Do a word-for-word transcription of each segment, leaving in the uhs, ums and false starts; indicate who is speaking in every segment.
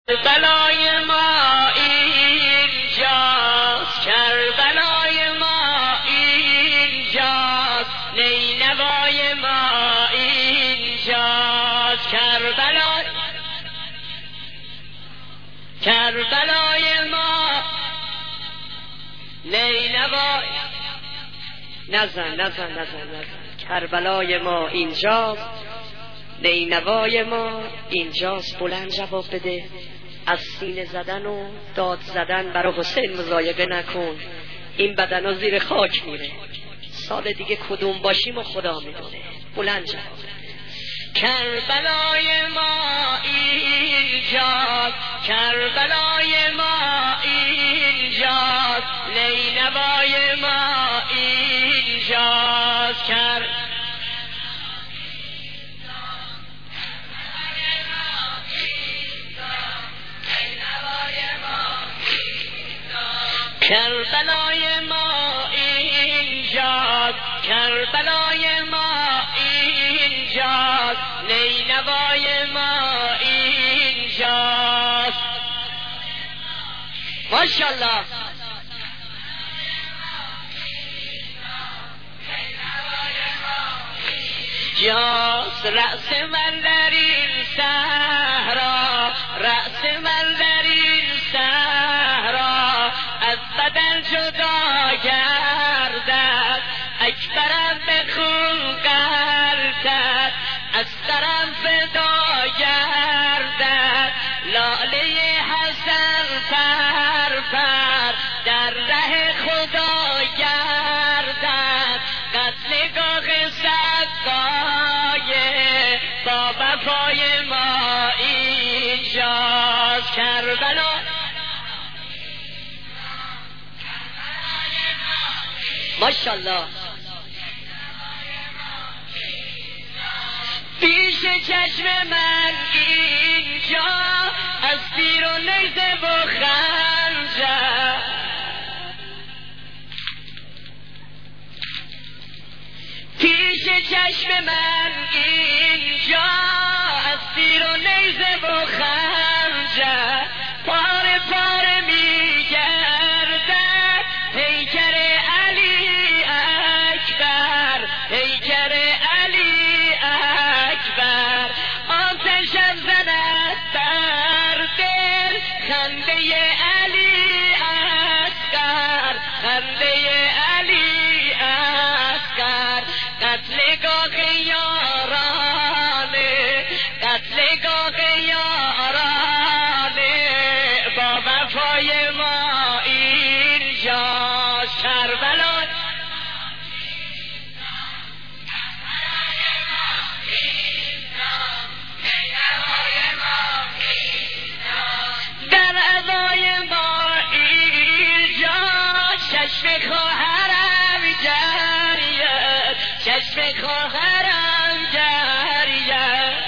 Speaker 1: کربلای ما اینجاست، کربلای ما اینجاست، نینوای ما اینجاست، کربلای کربلای ما نینوای نزن نزن نزن نزن کربلای ما اینجاست، نینوای ما اینجاست. بلند جواب بده. از سینه زدن و داد زدن برای حسین مضایقه نکن، این بدن ها زیر خاک میره. سال دیگه کدوم باشیم و خدا میدونه. بلند جواب بده. کربلای ما اینجاست، کربلای ما اینجاست، نینوای ما اینجاست، کر کربلای ما اینجاست، کربلای ما اینجاست، نینوای ما اینجاست. ماشاءالله. جاست رأس من در این صحرا، رأس من در این صحرا، از بدن جدا گردد، اکبرم به خون غلطد، از سرم فدا گردد، لاله حسن پر پر در ره خدا گردد، قتلگاه سقای با وفای ما اینجاست، کربلا ماشاءالله. پیش چشم من اینجا از تیر و نیزه و خنجر، پیش چشم من اینجا از تیر و نیزه و خنجر، پاره پاره می گردد پیکر علی اکبر، پیکر علی اکبر، آتشم زند بر دل خنده علی اکبر، خنده علی اکبر، قتلگاه یارانه، قتلگاه یارانه با وفای ما اینجاست، کربلا در عزای ما اینجا، چشم خواهرم جریت، چشم خواهرم جریت،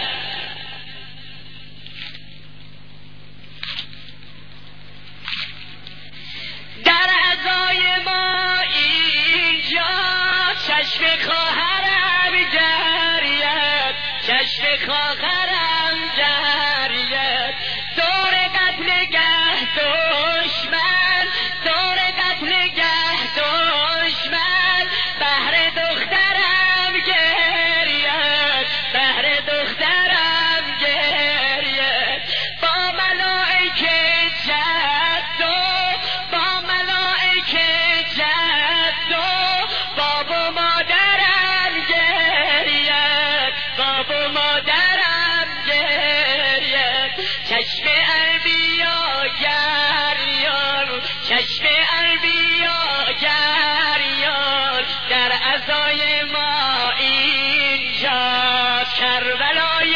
Speaker 1: در عزای ما اینجا، چشم خواهرم جریت، چشم خواهرم جریت، دور قتل گه دشمن، دور قتل گه دشمن، بهر دخترم گریت، بهر دخترم گریت، با ملائکه جد و با ملائکه جد و باب و مادرم گریت، باب و مادرم گریت، چشم انبیا گریان، چشم انبیا گریان در عزای ما اینجاست، کربلای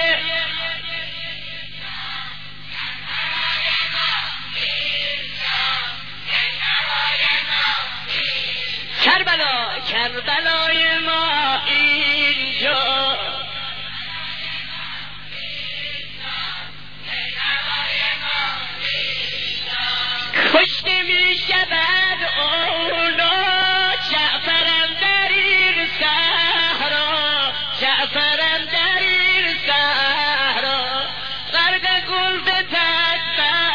Speaker 1: کربلا، کربلای ما اینجا، کشته می شود اولا جعفرم در این صحرا، جعفرم در این صحرا، غرق گل به تک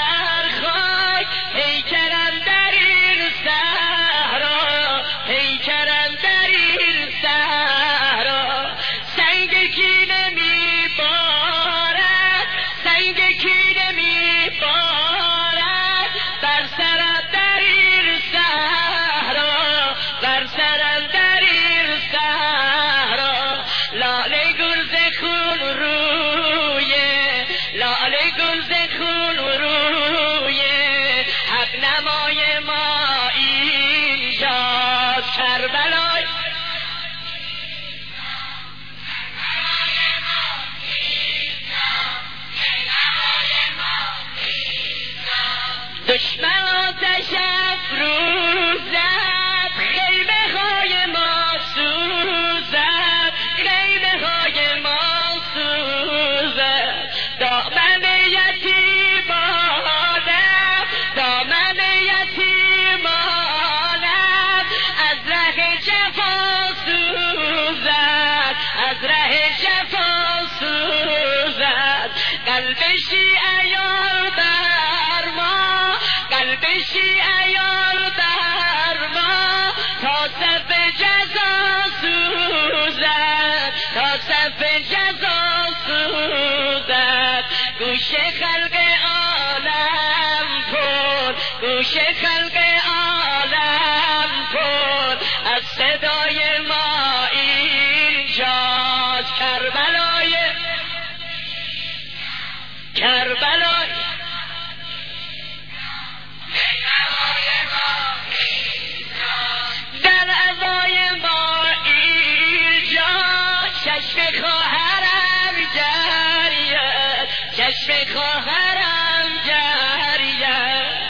Speaker 1: کربلای دشمن آتش افروزد خیمه های ما سوزد خیمه های ما سوزد دامن یتیمانم دامن یتیمانم از ره جفا سوزد از ره جفا سوزد قلب شیعیان بر ما قلب شیعیان بر ما تا صف جزا سوزد تا صف جزا سوزد گوش خلق عالم پر گوش خلق عالم پر از صدای ما اینجاست کربلای کربلای در عزای ما اینجا چشم خواهرم جریه چشم خواهرم جریه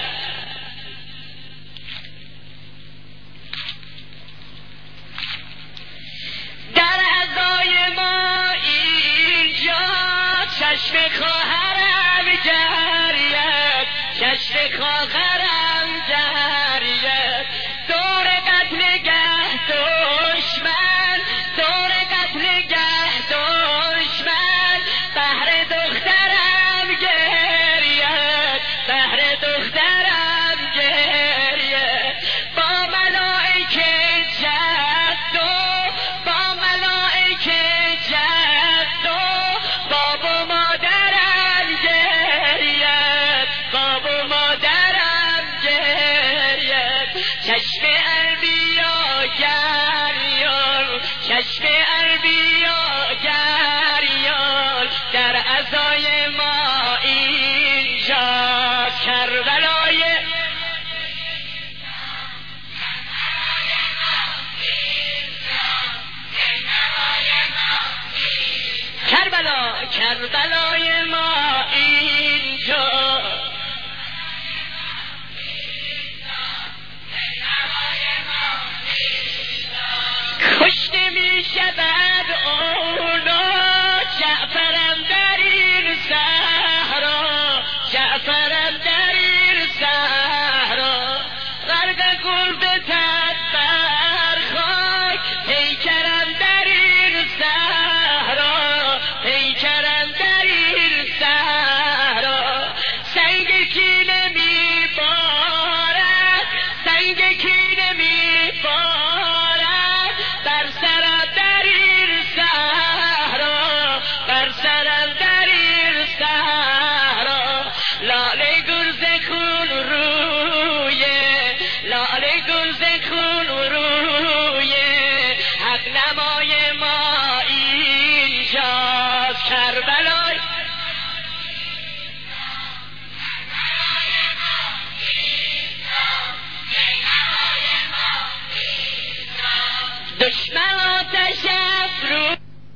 Speaker 1: در عزای ما اینجا چشم خواهرم جریه چشم خواهرم جریه دور قتل گه دشمن دور قتل گه دشمن بهر دخترم گریه بهر دخترم گریه با ملائکه جد و با ملائکه جد و باب و مادرم گریه باب و مادرم گریه چشم انبیا گریان چشم انبیا گریان در عزای ما اینجا کربلای کربلا کربلای ما اینجا خوش نمی شود اونا جعفرم در این صحرا جعفرم در این صحرا غرق غربتت بر خاک پیکرم در این صحرا پیکرم در این صحرا سنگ کینه می بارد سنگ کینه می بارد بر سرم در این صحرا بر سرم در این صحرا لاله گرز خون روی لاله گرز خون روی حق نمای ما اینجاست کربلای دشمن آتش افروز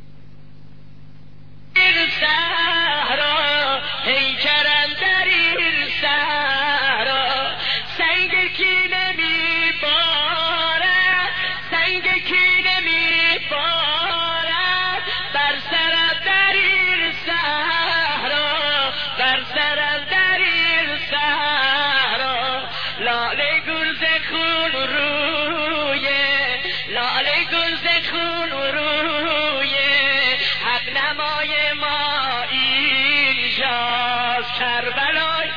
Speaker 1: صحرا پیکرم در این صحرا سنگ کینه می بارد سنگ کینه می بارد بر سرم در این صحرا بر سرم در این صحرا لاله گرز خون روی لاله گرز خون روی حق نمای ما اینجاست کربلای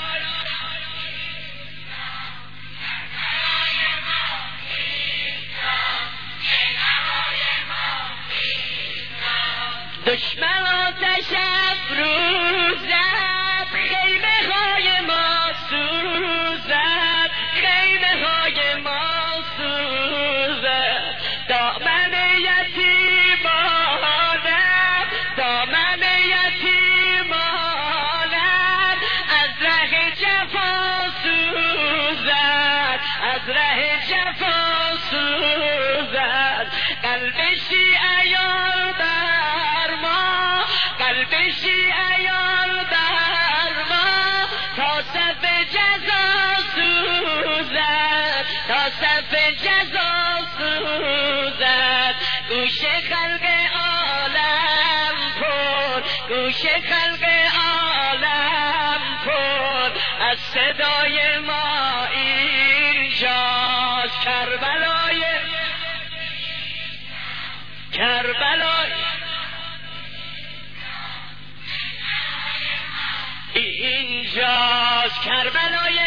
Speaker 1: دشمن آتش افروزد خیمه های ما سوزد خیمه های ما سوزد دامن یتیمانم دامن یتیمانم از ره جفا سوزد از ره جفا سوزد صف جزا سوزد، تا صف جزا سوزد، گوش خلق عالم پر، گوش خلق عالم پر از صدای ما اینجاست. کربلای کربلای اینجاست، کربلای